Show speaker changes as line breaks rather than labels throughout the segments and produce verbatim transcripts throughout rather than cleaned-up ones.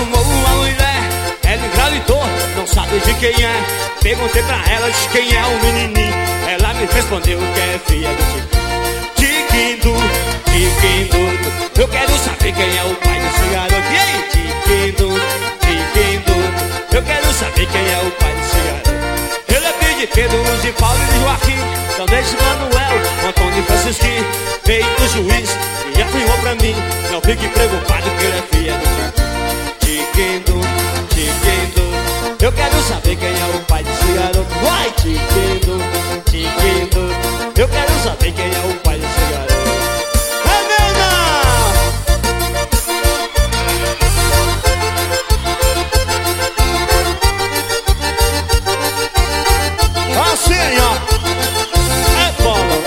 arrumou uma mulher, ela engravidou, não sabe de quem é. Perguntei pra ela de quem é o menininho, ela me respondeu que é filha do Tiquinho, Tiquinho. Eu quero saber quem é o pai desse garoto. E aí, Tiquinho, Tiquinho. Eu quero saber quem é o pai desse garoto. Ele é filho de Pedro, de Paulo e de Joaquim, também de Manuel, Antônio e Francisquinho. Veio do juiz e afirmou pra mim, não fique preocupado que ele é filha do Tiquinho, Tiquinho. Eu quero saber quem é o pai desse garoto. Vai, Tiquinho, Tiquinho. Eu quero saber quem é o pai desse garoto. É mesmo! Assim, ó. É bola.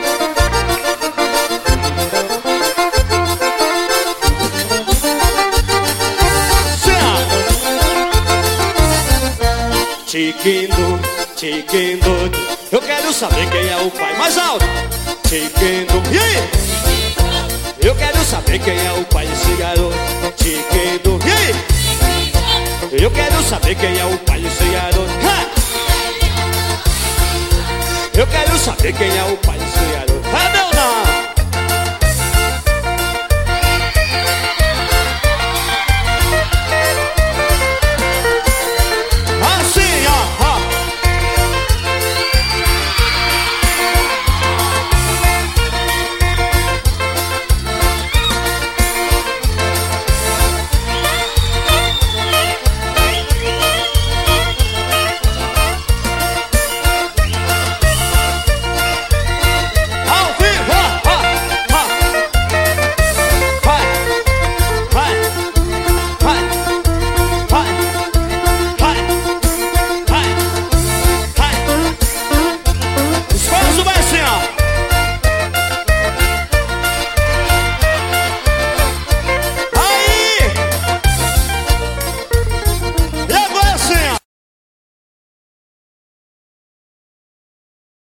Tiquinho, Tiquinho. Eu quero saber quem é o pai. Mais alto. Tiquinho. E aí? Eu quero saber quem é o pai desse garoto. Tiquinho. E aí? Eu quero saber quem é o pai desse garoto. Ha! Eu quero saber quem é o pai